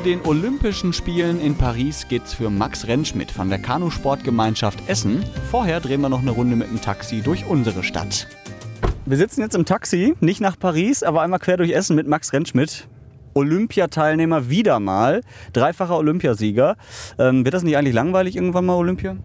den Olympischen Spielen in Paris geht's für Max Rentschmidt von der Kanusportgemeinschaft Essen. Vorher drehen wir noch eine Runde mit dem Taxi durch unsere Stadt. Wir sitzen jetzt im Taxi, nicht nach Paris, aber einmal quer durch Essen mit Max Rentschmidt. Olympiateilnehmer wieder mal, dreifacher Olympiasieger. Wird das nicht eigentlich langweilig irgendwann mal, Olympia?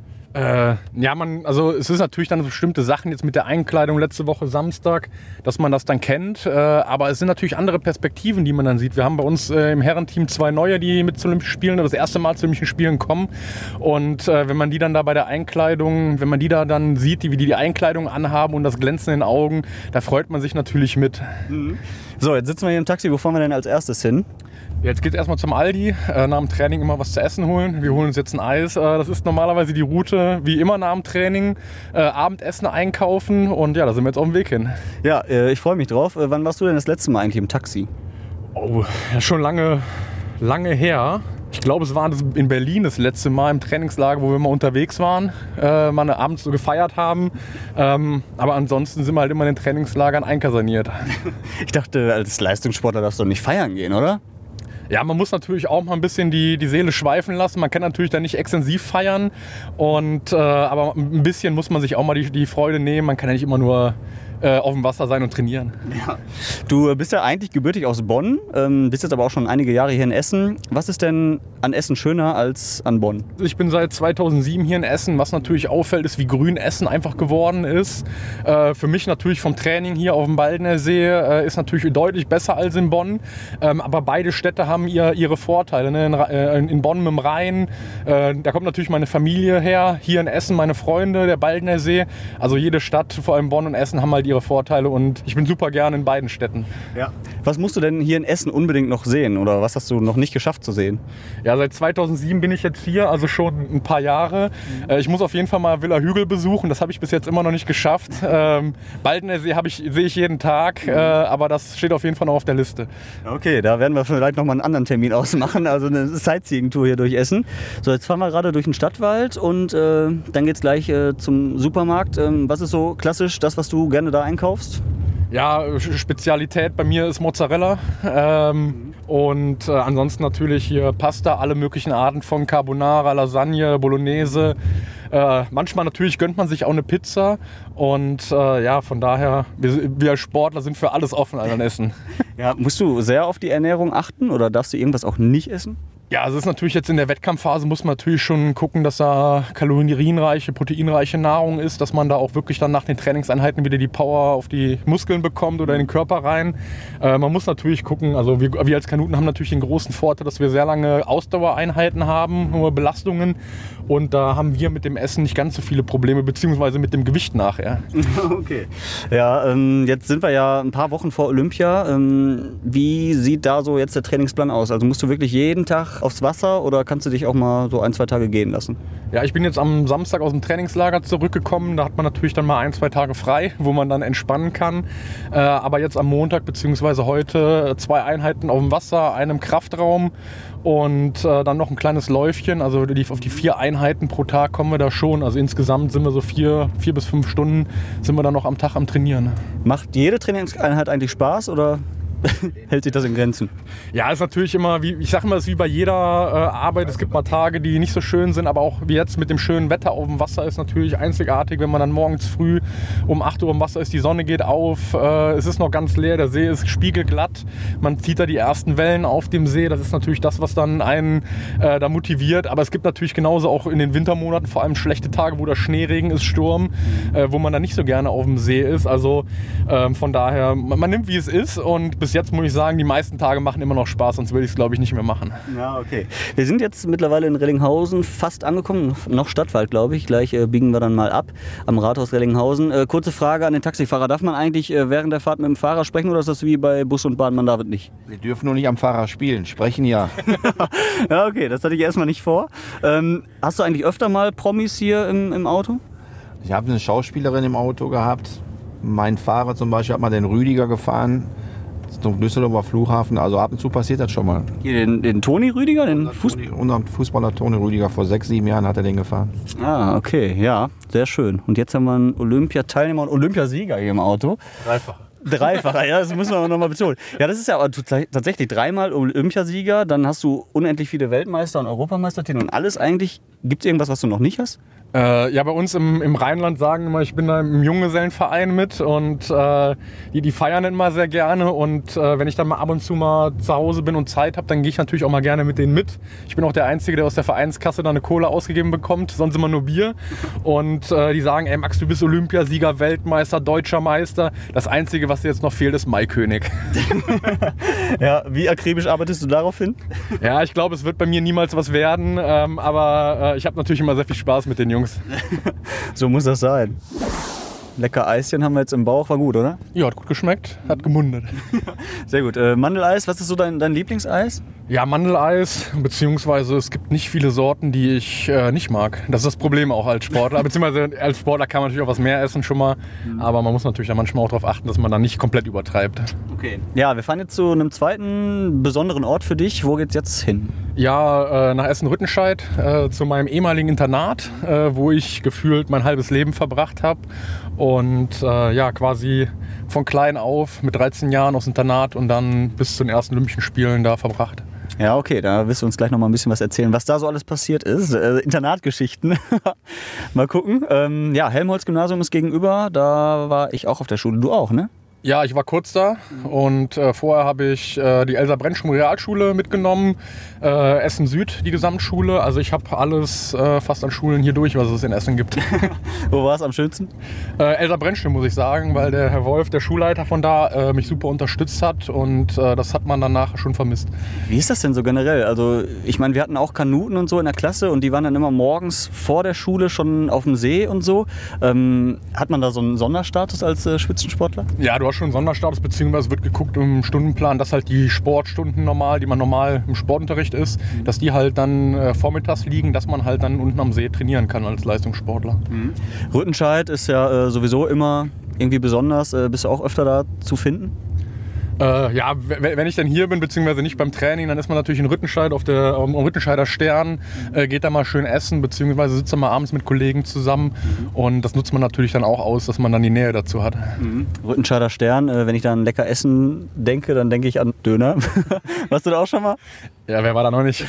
Es ist natürlich dann bestimmte Sachen jetzt mit der Einkleidung letzte Woche Samstag, dass man das dann kennt. Aber es sind natürlich andere Perspektiven, die man dann sieht. Wir haben bei uns im Herrenteam 2 Neue, die mit zu Olympischen Spielen das erste Mal zu Olympischen Spielen kommen. Und wenn man die dann da bei der Einkleidung, wenn man die da dann sieht, wie die Einkleidung anhaben und das Glänzen in den Augen, da freut man sich natürlich mit. So, jetzt sitzen wir hier im Taxi. Wo fahren wir denn als erstes hin? Jetzt geht es erstmal zum Aldi, nach dem Training immer was zu essen holen. Wir holen uns jetzt ein Eis. Das ist normalerweise die Route, wie immer nach dem Training. Abendessen einkaufen und ja, da sind wir jetzt auf dem Weg hin. Ja, ich freue mich drauf. Wann warst du denn das letzte Mal eigentlich im Taxi? Oh, ja, schon lange her. Ich glaube, es war in Berlin das letzte Mal im Trainingslager, wo wir mal unterwegs waren, mal abends so gefeiert haben. Aber ansonsten sind wir halt immer in den Trainingslagern einkasaniert. Ich dachte, als Leistungssportler darfst du nicht feiern gehen, oder? Ja, man muss natürlich auch mal ein bisschen die Seele schweifen lassen. Man kann natürlich da nicht extensiv feiern. Aber ein bisschen muss man sich auch mal die Freude nehmen. Man kann ja nicht immer nur auf dem Wasser sein und trainieren. Ja. Du bist ja eigentlich gebürtig aus Bonn, bist jetzt aber auch schon einige Jahre hier in Essen. Was ist denn an Essen schöner als an Bonn? Ich bin seit 2007 hier in Essen. Was natürlich auffällt, ist, wie grün Essen einfach geworden ist. Für mich natürlich vom Training hier auf dem Baldner See ist natürlich deutlich besser als in Bonn. Aber beide Städte haben ihre Vorteile. Ne? In Bonn mit dem Rhein, da kommt natürlich meine Familie her. Hier in Essen meine Freunde, der Baldner See. Also jede Stadt, vor allem Bonn und Essen, haben halt ihre Vorteile und ich bin super gerne in beiden Städten. Ja. Was musst du denn hier in Essen unbedingt noch sehen oder was hast du noch nicht geschafft zu sehen? Ja, seit 2007 bin ich jetzt hier, also schon ein paar Jahre. Ich muss auf jeden Fall mal Villa Hügel besuchen, das habe ich bis jetzt immer noch nicht geschafft. Baldner See sehe ich jeden Tag, aber das steht auf jeden Fall noch auf der Liste. Okay, da werden wir vielleicht noch mal einen anderen Termin ausmachen, also eine Sightseeing-Tour hier durch Essen. So, jetzt fahren wir gerade durch den Stadtwald und dann geht es gleich zum Supermarkt. Was ist so klassisch das, was du gerne da einkaufst? Ja, Spezialität bei mir ist Mozzarella und ansonsten natürlich hier Pasta, alle möglichen Arten von Carbonara, Lasagne, Bolognese. Manchmal natürlich gönnt man sich auch eine Pizza und von daher, wir als Sportler sind für alles offen an Essen. Ja, musst du sehr auf die Ernährung achten oder darfst du irgendwas auch nicht essen? Ja, also es ist natürlich jetzt in der Wettkampfphase, muss man natürlich schon gucken, dass da kalorienreiche, proteinreiche Nahrung ist, dass man da auch wirklich dann nach den Trainingseinheiten wieder die Power auf die Muskeln bekommt oder in den Körper rein. Man muss natürlich gucken, also wir als Kanuten haben natürlich den großen Vorteil, dass wir sehr lange Ausdauereinheiten haben, hohe Belastungen und da haben wir mit dem Essen nicht ganz so viele Probleme, beziehungsweise mit dem Gewicht nachher. Okay. Ja, jetzt sind wir ja ein paar Wochen vor Olympia. Wie sieht da so jetzt der Trainingsplan aus? Also musst du wirklich jeden Tag aufs Wasser oder kannst du dich auch mal so 1-2 Tage gehen lassen? Ja, ich bin jetzt am Samstag aus dem Trainingslager zurückgekommen. Da hat man natürlich dann mal 1-2 Tage frei, wo man dann entspannen kann. Aber jetzt am Montag bzw. heute 2 Einheiten auf dem Wasser, einem Kraftraum und dann noch ein kleines Läufchen. Also auf die 4 Einheiten pro Tag kommen wir da schon. Also insgesamt sind wir so 4 bis 5 Stunden sind wir dann noch am Tag am Trainieren. Macht jede Trainingseinheit eigentlich Spaß oder hält sich das in Grenzen? Ja, ist natürlich immer, es ist wie bei jeder Arbeit. Es gibt mal Tage, die nicht so schön sind, aber auch wie jetzt mit dem schönen Wetter auf dem Wasser ist natürlich einzigartig, wenn man dann morgens früh um 8 Uhr im Wasser ist, die Sonne geht auf, es ist noch ganz leer, der See ist spiegelglatt, man zieht da die ersten Wellen auf dem See. Das ist natürlich das, was dann einen da motiviert. Aber es gibt natürlich genauso auch in den Wintermonaten vor allem schlechte Tage, wo der Schneeregen ist, Sturm, wo man dann nicht so gerne auf dem See ist. Also von daher, man nimmt, wie es ist und bis jetzt muss ich sagen, die meisten Tage machen immer noch Spaß, sonst würde ich es, glaube ich, nicht mehr machen. Ja, okay. Wir sind jetzt mittlerweile in Rellinghausen fast angekommen, noch Stadtwald, glaube ich. Gleich biegen wir dann mal ab am Rathaus Rellinghausen. Kurze Frage an den Taxifahrer. Darf man eigentlich während der Fahrt mit dem Fahrer sprechen oder ist das wie bei Bus und Bahn, man darf es nicht? Wir dürfen nur nicht am Fahrer spielen, sprechen ja. Ja, okay, das hatte ich erstmal nicht vor. Hast du eigentlich öfter mal Promis hier im Auto? Ich habe eine Schauspielerin im Auto gehabt. Mein Fahrer zum Beispiel hat mal den Rüdiger gefahren zum Düsseldorfer Flughafen. Also ab und zu passiert das schon mal. Hier den Toni Rüdiger? Unser Fußballer Toni Rüdiger, vor 6-7 Jahren hat er den gefahren. Ah, okay, ja, sehr schön. Und jetzt haben wir einen Olympiateilnehmer und Olympiasieger hier im Auto. Dreifacher, ja, das müssen wir aber nochmal betonen. Ja, das ist ja aber tatsächlich 3-mal Olympiasieger, dann hast du unendlich viele Weltmeister- und Europameistertitel und alles eigentlich. Gibt es irgendwas, was du noch nicht hast? Ja, bei uns im Rheinland sagen immer, ich bin da im Junggesellenverein mit und die feiern immer sehr gerne und wenn ich dann mal ab und zu mal zu Hause bin und Zeit habe, dann gehe ich natürlich auch mal gerne mit denen mit. Ich bin auch der Einzige, der aus der Vereinskasse da eine Cola ausgegeben bekommt, sonst immer nur Bier und die sagen, ey Max, du bist Olympiasieger, Weltmeister, deutscher Meister. Das Einzige, was dir jetzt noch fehlt, ist Maikönig. Ja, wie akribisch arbeitest du darauf hin? Ja, ich glaube, es wird bei mir niemals was werden, aber ich habe natürlich immer sehr viel Spaß mit den Jungs. So muss das sein. Lecker Eischen haben wir jetzt im Bauch, war gut, oder? Ja, hat gut geschmeckt, hat gemundet. Sehr gut. Mandeleis, was ist so dein Lieblingseis? Ja, Mandeleis, beziehungsweise es gibt nicht viele Sorten, die ich nicht mag. Das ist das Problem auch als Sportler. Beziehungsweise als Sportler kann man natürlich auch was mehr essen schon mal. Aber man muss natürlich dann manchmal auch darauf achten, dass man dann nicht komplett übertreibt. Okay. Ja, wir fahren jetzt zu einem zweiten besonderen Ort für dich. Wo geht's jetzt hin? Ja, nach Essen-Rüttenscheid, zu meinem ehemaligen Internat, wo ich gefühlt mein halbes Leben verbracht habe. Und ja, quasi von klein auf mit 13 Jahren aufs Internat und dann bis zu den ersten Olympischen Spielen da verbracht. Ja, okay, da wirst du uns gleich noch mal ein bisschen was erzählen, was da so alles passiert ist. Internatgeschichten. Mal gucken. Ja, Helmholtz-Gymnasium ist gegenüber. Da war ich auch auf der Schule. Du auch, ne? Ja, ich war kurz da und vorher habe ich die Elsa Brennström Realschule mitgenommen, Essen Süd, die Gesamtschule. Also ich habe alles fast an Schulen hier durch, was es in Essen gibt. Wo war es am schönsten? Elsa Brennström, muss ich sagen, weil der Herr Wolf, der Schulleiter von da, mich super unterstützt hat und das hat man danach schon vermisst. Wie ist das denn so generell? Also ich meine, wir hatten auch Kanuten und so in der Klasse und die waren dann immer morgens vor der Schule schon auf dem See und so. Hat man da so einen Sonderstatus als Spitzensportler? Ja, du hast schon einen Sonderstatus, beziehungsweise wird geguckt im Stundenplan, dass halt die Sportstunden normal, die man normal im Sportunterricht ist, dass die halt dann vormittags liegen, dass man halt dann unten am See trainieren kann als Leistungssportler. Mhm. Rüttenscheid ist ja sowieso immer irgendwie besonders. Bist du auch öfter da zu finden? Ja, wenn ich dann hier bin, beziehungsweise nicht beim Training, dann ist man natürlich in Rüttenscheid am Rüttenscheider Stern, geht da mal schön essen, beziehungsweise sitzt dann mal abends mit Kollegen zusammen und das nutzt man natürlich dann auch aus, dass man dann die Nähe dazu hat. Mhm. Rüttenscheider Stern, wenn ich da an lecker Essen denke, dann denke ich an Döner. Warst du da auch schon mal? Ja, wer war da noch nicht?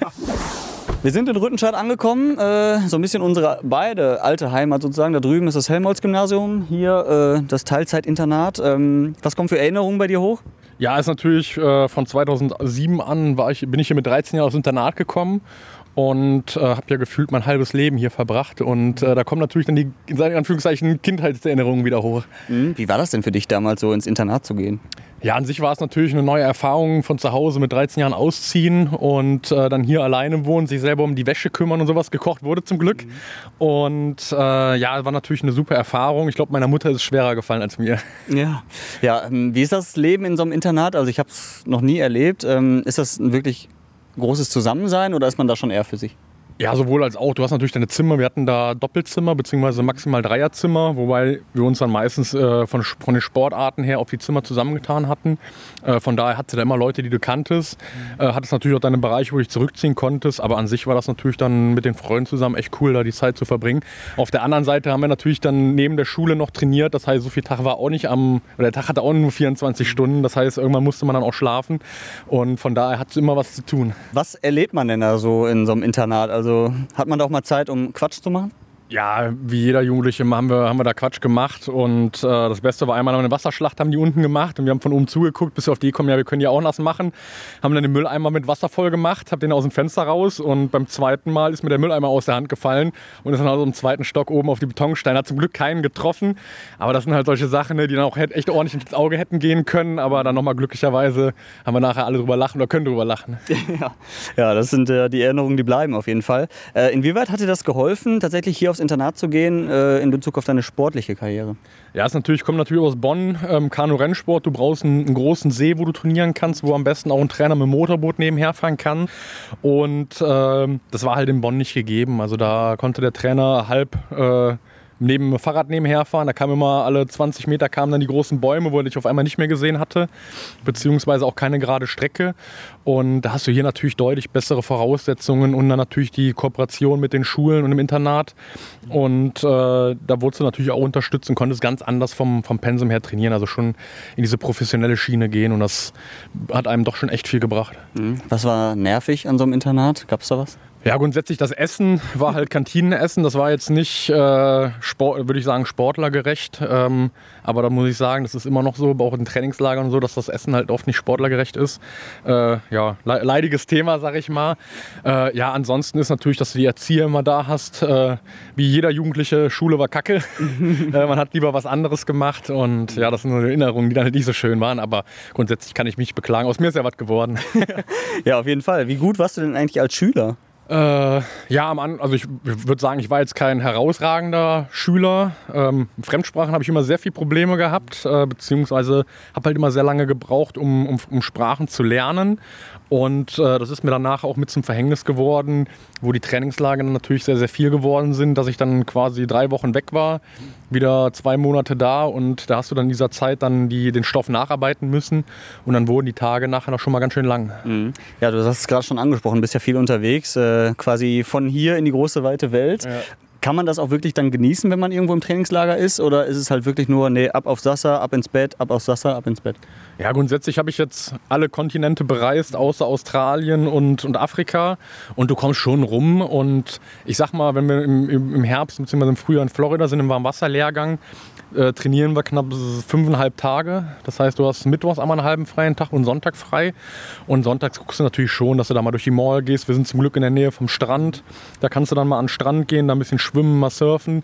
Wir sind in Rüttenscheid angekommen, so ein bisschen unsere beide alte Heimat sozusagen. Da drüben ist das Helmholtz-Gymnasium, hier das Teilzeitinternat. Was kommt für Erinnerungen bei dir hoch? Ja, ist natürlich von 2007 an bin ich hier mit 13 Jahren aufs Internat gekommen und habe ja gefühlt mein halbes Leben hier verbracht. Und da kommen natürlich dann die, in Anführungszeichen, Kindheitserinnerungen wieder hoch. Wie war das denn für dich damals so ins Internat zu gehen? Ja, an sich war es natürlich eine neue Erfahrung, von zu Hause mit 13 Jahren ausziehen und dann hier alleine wohnen, sich selber um die Wäsche kümmern und sowas. Gekocht wurde zum Glück. Und ja, war natürlich eine super Erfahrung. Ich glaube, meiner Mutter ist es schwerer gefallen als mir. Ja. Ja, wie ist das Leben in so einem Internat? Also ich habe es noch nie erlebt. Ist das ein wirklich großes Zusammensein oder ist man da schon eher für sich? Ja, sowohl als auch. Du hast natürlich deine Zimmer. Wir hatten da Doppelzimmer bzw. maximal Dreierzimmer, wobei wir uns dann meistens von den Sportarten her auf die Zimmer zusammengetan hatten. Von daher hattest du da immer Leute, die du kanntest. Hattest natürlich auch deine Bereiche, wo du dich zurückziehen konntest. Aber an sich war das natürlich dann mit den Freunden zusammen echt cool, da die Zeit zu verbringen. Auf der anderen Seite haben wir natürlich dann neben der Schule noch trainiert. Das heißt, so viel Tag war auch nicht der Tag hatte auch nur 24 Stunden. Das heißt, irgendwann musste man dann auch schlafen. Und von daher hat es immer was zu tun. Was erlebt man denn da so in so einem Internat? Also hat man da auch mal Zeit, um Quatsch zu machen? Ja, wie jeder Jugendliche haben wir da Quatsch gemacht und das Beste war einmal eine Wasserschlacht haben die unten gemacht und wir haben von oben zugeguckt, bis wir auf die kommen, ja, wir können ja auch nass machen. Haben dann den Mülleimer mit Wasser voll gemacht, hab den aus dem Fenster raus und beim zweiten Mal ist mir der Mülleimer aus der Hand gefallen und ist dann also im zweiten Stock oben auf die Betonsteine. Hat zum Glück keinen getroffen, aber das sind halt solche Sachen, die dann auch echt ordentlich ins Auge hätten gehen können, aber dann nochmal glücklicherweise haben wir nachher alle drüber lachen oder können drüber lachen. Ja, das sind die Erinnerungen, die bleiben auf jeden Fall. Inwieweit hat dir das geholfen, tatsächlich hier aufs Internat zu gehen in Bezug auf deine sportliche Karriere? Ja, kommt natürlich aus Bonn, Kanu-Rennsport. Du brauchst einen großen See, wo du trainieren kannst, wo am besten auch ein Trainer mit dem Motorboot nebenher fahren kann. Und das war halt in Bonn nicht gegeben. Also da konnte der Trainer halb neben dem Fahrrad nebenher fahren. Da kamen immer alle 20 Meter kamen dann die großen Bäume, wo ich auf einmal nicht mehr gesehen hatte, beziehungsweise auch keine gerade Strecke. Und da hast du hier natürlich deutlich bessere Voraussetzungen und dann natürlich die Kooperation mit den Schulen und im Internat. Und da wurdest du natürlich auch unterstützt und konntest ganz anders vom Pensum her trainieren, also schon in diese professionelle Schiene gehen und das hat einem doch schon echt viel gebracht. Was war nervig an so einem Internat? Gab es da was? Ja, grundsätzlich das Essen war halt Kantinenessen. Das war jetzt nicht, würde ich sagen, sportlergerecht. Aber da muss ich sagen, das ist immer noch so, auch in Trainingslagern und so, dass das Essen halt oft nicht sportlergerecht ist. Ja, leidiges Thema, sag ich mal. Ja, ansonsten ist natürlich, dass du die Erzieher immer da hast. Wie jeder Jugendliche, Schule war Kacke. Man hat lieber was anderes gemacht. Und ja, das sind nur Erinnerungen, die dann halt nicht so schön waren. Aber grundsätzlich kann ich mich nicht beklagen. Aus mir ist ja was geworden. Ja, auf jeden Fall. Wie gut warst du denn eigentlich als Schüler? Ja, also ich würde sagen, ich war jetzt kein herausragender Schüler. Fremdsprachen habe ich immer sehr viel Probleme gehabt, beziehungsweise habe halt immer sehr lange gebraucht, um Sprachen zu lernen. Und das ist mir danach auch mit zum Verhängnis geworden, wo die Trainingslager dann natürlich sehr, sehr viel geworden sind, dass ich dann quasi 3 Wochen weg war, wieder 2 Monate da und da hast du dann in dieser Zeit dann den Stoff nacharbeiten müssen und dann wurden die Tage nachher noch schon mal ganz schön lang. Mhm. Ja, du hast es gerade schon angesprochen, bist ja viel unterwegs, quasi von hier in die große weite Welt. Ja. Kann man das auch wirklich dann genießen, wenn man irgendwo im Trainingslager ist? Oder ist es halt wirklich nur, ab aufs Wasser, ab ins Bett, ab aufs Wasser, ab ins Bett? Ja, grundsätzlich habe ich jetzt alle Kontinente bereist, außer Australien und Afrika. Und du kommst schon rum. Und ich sag mal, wenn wir im Herbst bzw. im Frühjahr in Florida sind, im Warmwasserlehrgang, trainieren wir knapp 5,5 Tage. Das heißt, du hast mittwochs einmal einen halben freien Tag und Sonntag frei. Und sonntags guckst du natürlich schon, dass du da mal durch die Mall gehst. Wir sind zum Glück in der Nähe vom Strand. Da kannst du dann mal an den Strand gehen, da ein bisschen schwimmen, mal surfen.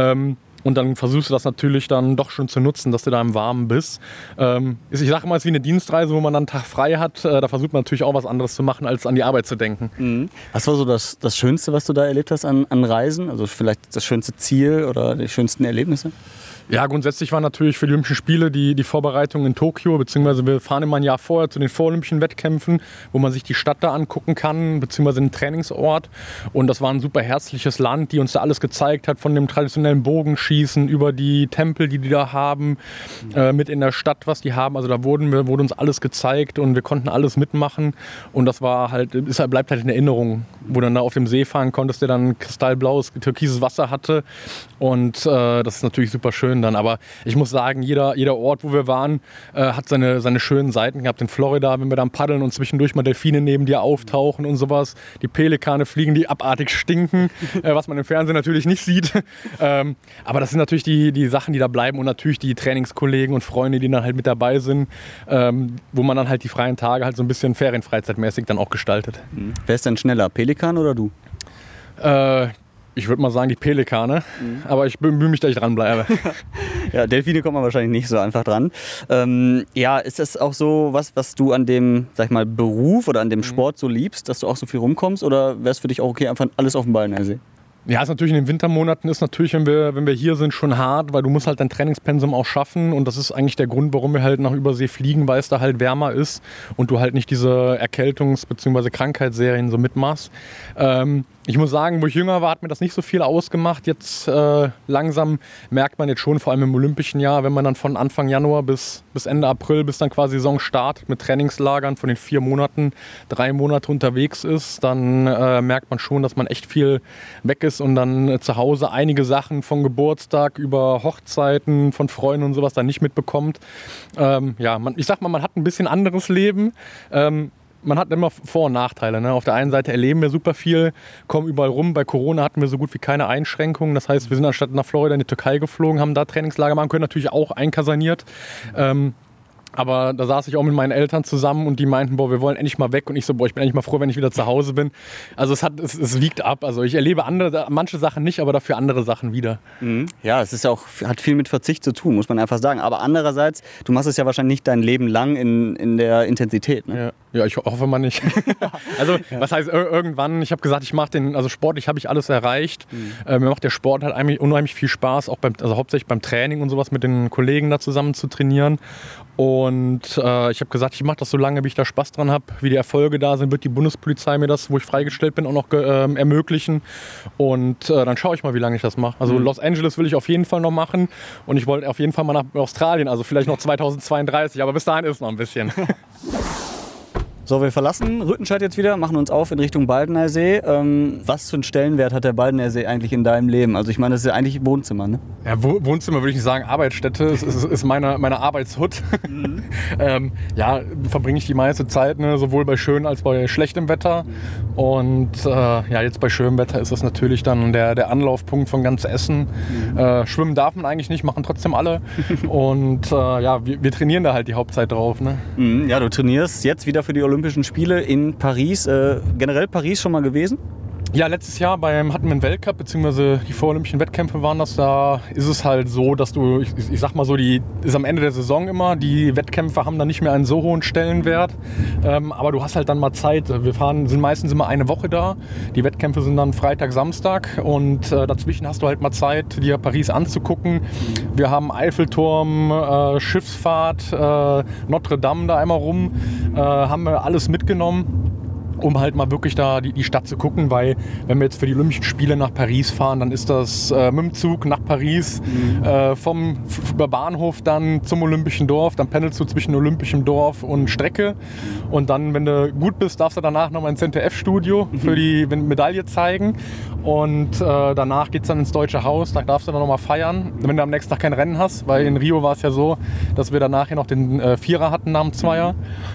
Und dann versuchst du das natürlich dann doch schon zu nutzen, dass du da im Warmen bist. Ich sage mal, es ist wie eine Dienstreise, wo man dann einen Tag frei hat. Da versucht man natürlich auch was anderes zu machen, als an die Arbeit zu denken. Mhm. Was war so das Schönste, was du da erlebt hast an Reisen? Also vielleicht das schönste Ziel oder die schönsten Erlebnisse? Ja, grundsätzlich war natürlich für die Olympischen Spiele die Vorbereitung in Tokio, beziehungsweise wir fahren immer ein Jahr vorher zu den vorolympischen Wettkämpfen, wo man sich die Stadt da angucken kann, beziehungsweise den Trainingsort. Und das war ein super herzliches Land, die uns da alles gezeigt hat, von dem traditionellen Bogenschießen über die Tempel, die da haben, mit in der Stadt, was die haben. Also da wurde uns alles gezeigt und wir konnten alles mitmachen. Und das war halt, bleibt halt in Erinnerung, wo du dann da auf dem See fahren konntest, der dann kristallblaues, türkises Wasser hatte. Und das ist natürlich super schön dann. Aber ich muss sagen, jeder Ort, wo wir waren, hat seine schönen Seiten gehabt. In Florida, wenn wir dann paddeln und zwischendurch mal Delfine neben dir auftauchen und sowas. Die Pelikane fliegen, die abartig stinken, was man im Fernsehen natürlich nicht sieht. Aber das sind natürlich die Sachen, die da bleiben und natürlich die Trainingskollegen und Freunde, die dann halt mit dabei sind, wo man dann halt die freien Tage halt so ein bisschen ferienfreizeitmäßig dann auch gestaltet. Mhm. Wer ist denn schneller, Pelikan oder du? Ich würde mal sagen, die Pelikane, aber ich bemühe mich, dass ich dranbleibe. Ja, Delfine kommt man wahrscheinlich nicht so einfach dran. Ja, ist das auch so was du an dem, sag ich mal, Beruf oder an dem Sport so liebst, dass du auch so viel rumkommst? Oder wäre es für dich auch okay, einfach alles auf dem Ballener See? Ja, ist natürlich in den Wintermonaten ist natürlich, wenn wir hier sind, schon hart, weil du musst halt dein Trainingspensum auch schaffen und das ist eigentlich der Grund, warum wir halt nach Übersee fliegen, weil es da halt wärmer ist und du halt nicht diese Erkältungs- bzw. Krankheitsserien so mitmachst. Ich muss sagen, wo ich jünger war, hat mir das nicht so viel ausgemacht. Jetzt langsam merkt man jetzt schon, vor allem im Olympischen Jahr, wenn man dann von Anfang Januar bis Ende April, bis dann quasi Saison startet mit Trainingslagern von den 4 Monaten, 3 Monate unterwegs ist, dann merkt man schon, dass man echt viel weg ist und dann zu Hause einige Sachen von Geburtstag über Hochzeiten von Freunden und sowas dann nicht mitbekommt. Ja, ich sag mal, man hat ein bisschen anderes Leben. Man hat immer Vor- und Nachteile. Ne? Auf der einen Seite erleben wir super viel, kommen überall rum. Bei Corona hatten wir so gut wie keine Einschränkungen. Das heißt, wir sind anstatt nach Florida in die Türkei geflogen, haben da Trainingslager machen können, natürlich auch einkaserniert. Aber da saß ich auch mit meinen Eltern zusammen und die meinten, boah, wir wollen endlich mal weg. Und ich so, boah, ich bin endlich mal froh, wenn ich wieder zu Hause bin. Also es wiegt ab. Also ich erlebe manche Sachen nicht, aber dafür andere Sachen wieder. Mhm. Ja, es ist ja auch, hat viel mit Verzicht zu tun, muss man einfach sagen. Aber andererseits, du machst es ja wahrscheinlich nicht dein Leben lang in der Intensität. Ne? Ja, ich hoffe mal nicht. Also was heißt irgendwann, ich habe gesagt, sportlich habe ich alles erreicht. Mir macht der Sport halt unheimlich viel Spaß, auch hauptsächlich beim Training und sowas mit den Kollegen da zusammen zu trainieren. Und Und ich habe gesagt, ich mache das so lange, wie ich da Spaß dran habe. Wie die Erfolge da sind, wird die Bundespolizei mir das, wo ich freigestellt bin, auch noch ermöglichen. Und dann schaue ich mal, wie lange ich das mache. Also Los Angeles will ich auf jeden Fall noch machen. Und ich wollte auf jeden Fall mal nach Australien, also vielleicht noch 2032. Aber bis dahin ist noch ein bisschen. So, wir verlassen Rüttenscheid jetzt wieder, machen uns auf in Richtung Baldeneysee. Was für einen Stellenwert hat der Baldeneysee eigentlich in deinem Leben? Also ich meine, das ist ja eigentlich Wohnzimmer, ne? Ja, Wohnzimmer würde ich nicht sagen, Arbeitsstätte. Es ist meine Arbeitshut. Ja, verbringe ich die meiste Zeit, ne, sowohl bei schönem als bei schlechtem Wetter. Und ja, jetzt bei schönem Wetter ist das natürlich dann der Anlaufpunkt von ganz Essen. Schwimmen darf man eigentlich nicht, machen trotzdem alle. Und ja, wir trainieren da halt die Hauptzeit drauf. Ne? Ja, du trainierst jetzt wieder für die Olympischen Spiele in Paris. Generell Paris schon mal gewesen? Ja, letztes Jahr hatten wir einen Weltcup, beziehungsweise die vorolympischen Wettkämpfe waren das. Da ist es halt so, dass du, ich sag mal so, ist am Ende der Saison immer, die Wettkämpfe haben dann nicht mehr einen so hohen Stellenwert. Aber du hast halt dann mal Zeit. Wir sind meistens immer eine Woche da. Die Wettkämpfe sind dann Freitag, Samstag und dazwischen hast du halt mal Zeit, dir Paris anzugucken. Wir haben Eiffelturm, Schiffsfahrt, Notre Dame da einmal rum, haben wir alles mitgenommen, um halt mal wirklich da die Stadt zu gucken, weil wenn wir jetzt für die Olympischen Spiele nach Paris fahren, dann ist das mit dem Zug nach Paris, vom Bahnhof dann zum Olympischen Dorf, dann pendelst du zwischen Olympischem Dorf und Strecke und dann, wenn du gut bist, darfst du danach nochmal ins ZDF-Studio für die Medaille zeigen und danach geht es dann ins Deutsche Haus, da darfst du dann nochmal feiern, wenn du am nächsten Tag kein Rennen hast, weil in Rio war es ja so, dass wir danach ja noch den Vierer hatten nach dem Zweier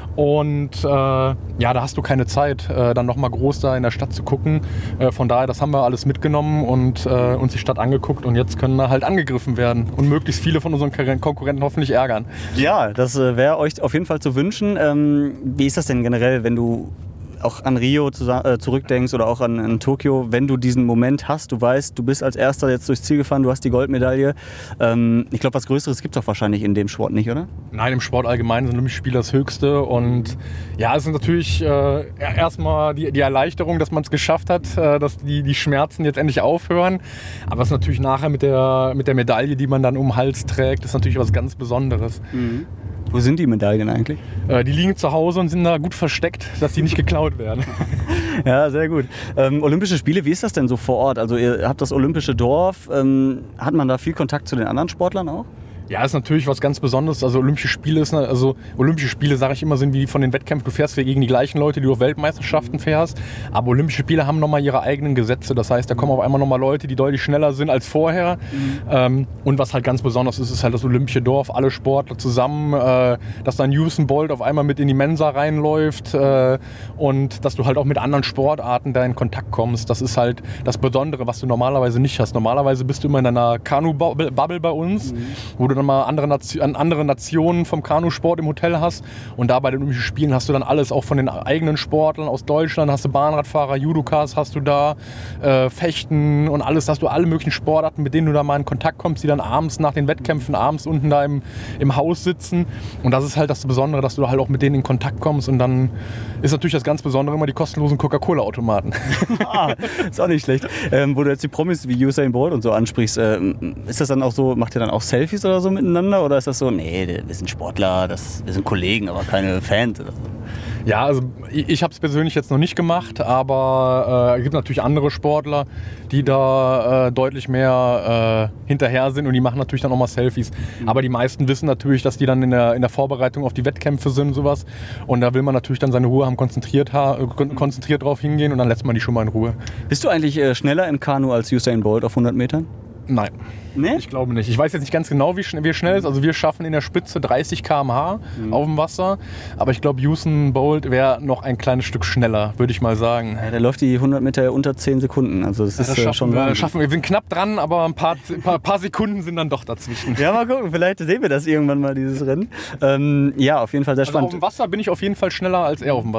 und ja, da hast du keine Zeit, dann nochmal groß da in der Stadt zu gucken. Von daher, das haben wir alles mitgenommen und uns die Stadt angeguckt und jetzt können wir halt angegriffen werden und möglichst viele von unseren Konkurrenten hoffentlich ärgern. Ja, das wäre euch auf jeden Fall zu wünschen. Wie ist das denn generell, wenn du auch an Rio zurückdenkst oder auch an Tokio, wenn du diesen Moment hast, du weißt, du bist als Erster jetzt durchs Ziel gefahren, du hast die Goldmedaille. Ich glaube, was Größeres gibt es doch wahrscheinlich in dem Sport nicht, oder? Nein, im Sport allgemein sind Olympische Spiele das Höchste und ja, es ist natürlich erstmal die Erleichterung, dass man es geschafft hat, dass die Schmerzen jetzt endlich aufhören, aber es ist natürlich nachher mit der Medaille, die man dann um den Hals trägt, ist natürlich was ganz Besonderes. Mhm. Wo sind die Medaillen eigentlich? Die liegen zu Hause und sind da gut versteckt, dass die nicht geklaut werden. Ja, sehr gut. Olympische Spiele, wie ist das denn so vor Ort? Also ihr habt das Olympische Dorf. Hat man da viel Kontakt zu den anderen Sportlern auch? Ja, ist natürlich was ganz Besonderes. Also Olympische Spiele, sage ich immer, sind wie von den Wettkämpfen. Du fährst gegen die gleichen Leute, die du auf Weltmeisterschaften fährst. Aber Olympische Spiele haben nochmal ihre eigenen Gesetze. Das heißt, da kommen auf einmal nochmal Leute, die deutlich schneller sind als vorher. Und was halt ganz besonders ist, ist halt das Olympische Dorf. Alle Sportler zusammen, dass dann Usain Bolt auf einmal mit in die Mensa reinläuft und dass du halt auch mit anderen Sportarten da in Kontakt kommst. Das ist halt das Besondere, was du normalerweise nicht hast. Normalerweise bist du immer in einer Kanu-Bubble bei uns, wo du dann mal andere Nationen vom Kanusport im Hotel hast und da bei den Olympischen Spielen hast du dann alles, auch von den eigenen Sportlern aus Deutschland, hast du Bahnradfahrer, Judokas hast du da, Fechten und alles, hast du alle möglichen Sportarten, mit denen du da mal in Kontakt kommst, die dann abends nach den Wettkämpfen unten da im Haus sitzen und das ist halt das Besondere, dass du da halt auch mit denen in Kontakt kommst und dann ist natürlich das ganz Besondere immer die kostenlosen Coca-Cola-Automaten. Ist auch nicht schlecht. Wo du jetzt die Promis wie Usain Bolt und so ansprichst, ist das dann auch so, macht ihr dann auch Selfies oder so miteinander oder ist das so, nee, wir sind Sportler, wir sind Kollegen, aber keine Fans oder so? Ja, also ich habe es persönlich jetzt noch nicht gemacht, aber es gibt natürlich andere Sportler, die da deutlich mehr hinterher sind und die machen natürlich dann auch mal Selfies. Aber die meisten wissen natürlich, dass die dann in der Vorbereitung auf die Wettkämpfe sind und sowas. Und da will man natürlich dann seine Ruhe haben, konzentriert drauf hingehen und dann lässt man die schon mal in Ruhe. Bist du eigentlich schneller im Kanu als Usain Bolt auf 100 Metern? Nein. Nee? Ich glaube nicht. Ich weiß jetzt nicht ganz genau, wie schnell ist. Also wir schaffen in der Spitze 30 km/h auf dem Wasser. Aber ich glaube, Usain Bolt wäre noch ein kleines Stück schneller, würde ich mal sagen. Ja, der läuft die 100 Meter unter 10 Sekunden. Also das ist schon wir. Wir sind knapp dran, aber ein paar Sekunden sind dann doch dazwischen. Ja, mal gucken. Vielleicht sehen wir das irgendwann mal, dieses Rennen. Ja, auf jeden Fall sehr spannend. Auf dem Wasser bin ich auf jeden Fall schneller als er auf dem Wasser.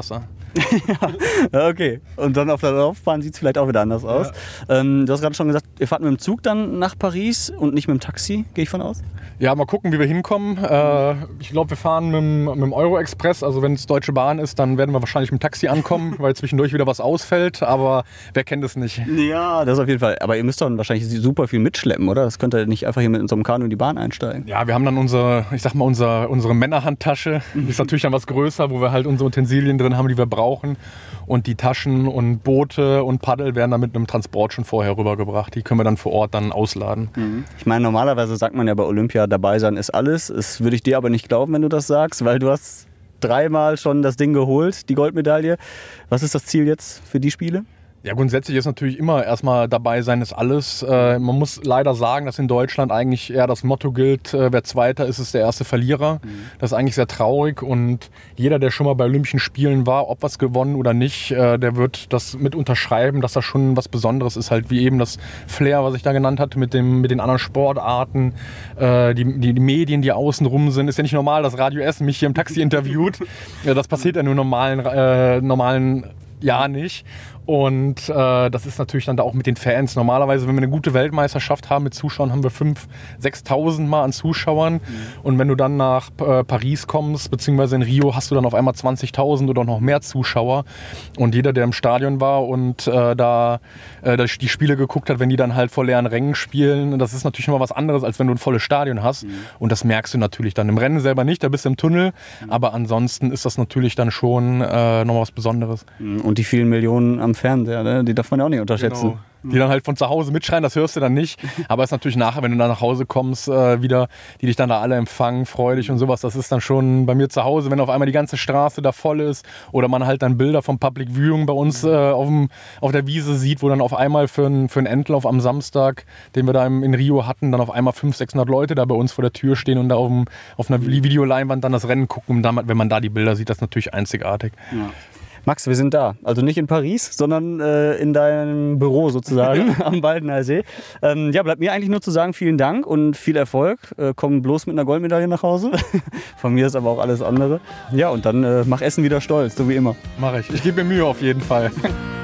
Ja, okay. Und dann auf der Laufbahn sieht es vielleicht auch wieder anders aus. Du hast gerade schon gesagt, ihr fahrt mit dem Zug dann nach Paris und nicht mit dem Taxi, gehe ich von aus? Ja, mal gucken, wie wir hinkommen. Ich glaube, wir fahren mit dem Euro-Express. Also wenn es Deutsche Bahn ist, dann werden wir wahrscheinlich mit dem Taxi ankommen, weil zwischendurch wieder was ausfällt. Aber wer kennt es nicht? Ja, das auf jeden Fall. Aber ihr müsst doch wahrscheinlich super viel mitschleppen, oder? Das könnt ihr nicht einfach hier mit so einem Kanu in die Bahn einsteigen. Ja, wir haben dann unsere Männerhandtasche. Die ist natürlich dann was größer, wo wir halt unsere Utensilien drin haben, die wir brauchen. Und die Taschen und Boote und Paddel werden dann mit einem Transport schon vorher rübergebracht. Die können wir dann vor Ort dann ausladen. Ich meine, normalerweise sagt man ja bei Olympia, dabei sein ist alles. Das würde ich dir aber nicht glauben, wenn du das sagst, weil du hast 3-mal schon das Ding geholt, die Goldmedaille. Was ist das Ziel jetzt für die Spiele? Ja, grundsätzlich ist natürlich immer erstmal dabei sein ist alles. Man muss leider sagen, dass in Deutschland eigentlich eher das Motto gilt, wer Zweiter ist, ist der erste Verlierer. Das ist eigentlich sehr traurig und jeder, der schon mal bei Olympischen Spielen war, ob was gewonnen oder nicht, der wird das mit unterschreiben, dass das schon was Besonderes ist, halt wie eben das Flair, was ich da genannt hatte, mit den anderen Sportarten, die Medien, die außen rum sind. Ist ja nicht normal, dass Radio Essen mich hier im Taxi interviewt. Ja, das passiert ja nur normalen Jahr nicht. Und das ist natürlich dann da auch mit den Fans. Normalerweise, wenn wir eine gute Weltmeisterschaft haben mit Zuschauern, haben wir 5.000, 6.000 Mal an Zuschauern. Und wenn du dann nach Paris kommst, beziehungsweise in Rio, hast du dann auf einmal 20.000 oder noch mehr Zuschauer. Und jeder, der im Stadion war und da die Spiele geguckt hat, wenn die dann halt vor leeren Rängen spielen, das ist natürlich immer was anderes, als wenn du ein volles Stadion hast. Und das merkst du natürlich dann. Im Rennen selber nicht, da bist du im Tunnel. Aber ansonsten ist das natürlich dann schon nochmal was Besonderes. Und die vielen Millionen am Fernseher, ne? Die darf man ja auch nicht unterschätzen. Genau. Die dann halt von zu Hause mitschreien, das hörst du dann nicht. Aber es ist natürlich nachher, wenn du dann nach Hause kommst, wieder, die dich dann da alle empfangen, freudig und sowas. Das ist dann schon bei mir zu Hause, wenn auf einmal die ganze Straße da voll ist oder man halt dann Bilder vom Public Viewing bei uns auf der Wiese sieht, wo dann auf einmal für einen Endlauf am Samstag, den wir da in Rio hatten, dann auf einmal 500, 600 Leute da bei uns vor der Tür stehen und da auf einer Videoleinwand dann das Rennen gucken. Und dann, wenn man da die Bilder sieht, das ist natürlich einzigartig. Ja. Max, wir sind da. Also nicht in Paris, sondern in deinem Büro sozusagen am Baldener See. Ja, bleibt mir eigentlich nur zu sagen, vielen Dank und viel Erfolg. Komm bloß mit einer Goldmedaille nach Hause. Von mir ist aber auch alles andere. Ja, und dann mach Essen wieder stolz, so wie immer. Mach ich. Ich gebe mir Mühe auf jeden Fall.